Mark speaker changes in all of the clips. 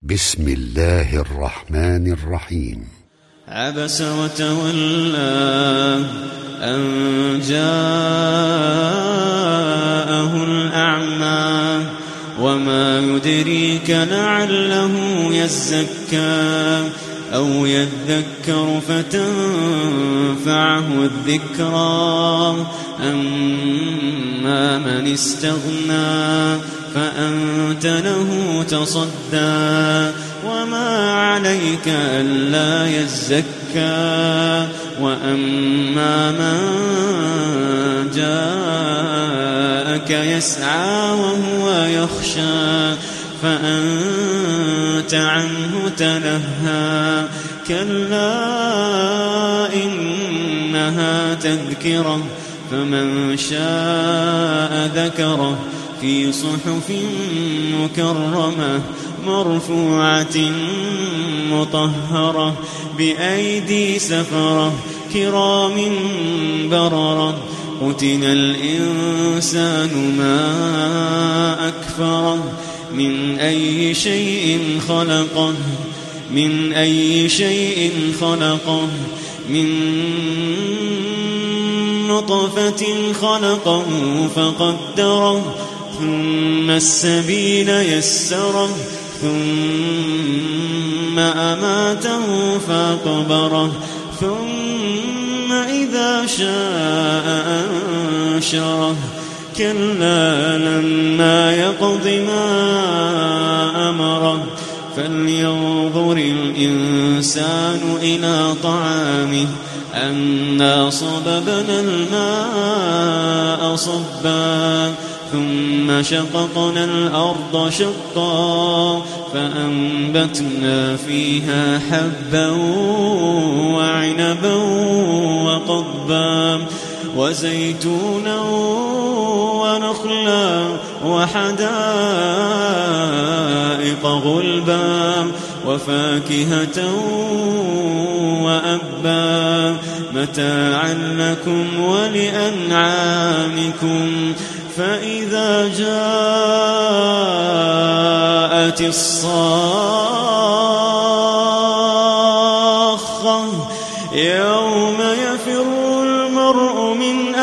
Speaker 1: بسم الله الرحمن الرحيم.
Speaker 2: عبس وتولى أن جاءه الأعمى وما يدريك لعله يزكى أو يذكر فتنفعه الذكرى أما من استغنى فأنت له تصدى وما عليك ألا يزكى وأما من جاءك يسعى وهو يخشى فأنت عنه تلهى كلا إنها تذكرة فمن شاء ذكره في صحف مكرمة مرفوعة مطهرة بأيدي سفرة كرام بررة قتل الإنسان ما أكفره من أي شيء خلقه من نطفة خلقه فقدره ثم السبيل يسره ثم أماته فأقبره ثم إذا شاء أنشره كلا لما يقض ما أمره فلينظر الإنسان إلى طعامه أنا صببنا الماء صبا ثم شققنا الأرض شقا فأنبتنا فيها حبا وعنبا وقضبا وزيتونا ونخلا وحدائق غلبا وفاكهة وأبا متاعا لكم ولأنعامكم فإذا جاءت الصاخة يوم يفر المرء من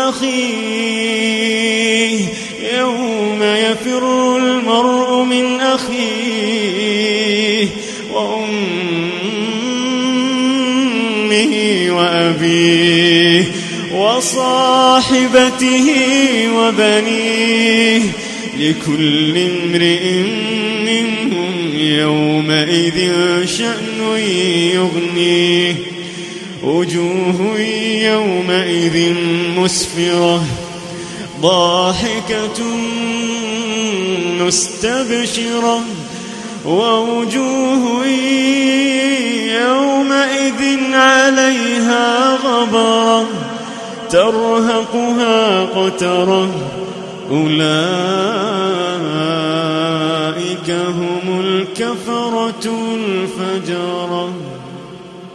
Speaker 2: أخيه وأمه وأبيه وصاحبته وبنيه لكل امرئ منهم يومئذ شأن يغنيه وجوه يومئذ مسفرة ضاحكة مستبشرة ووجوه يومئذ عليها غبرة ترهقها قترة أولئك هم الكفرة الفجرة.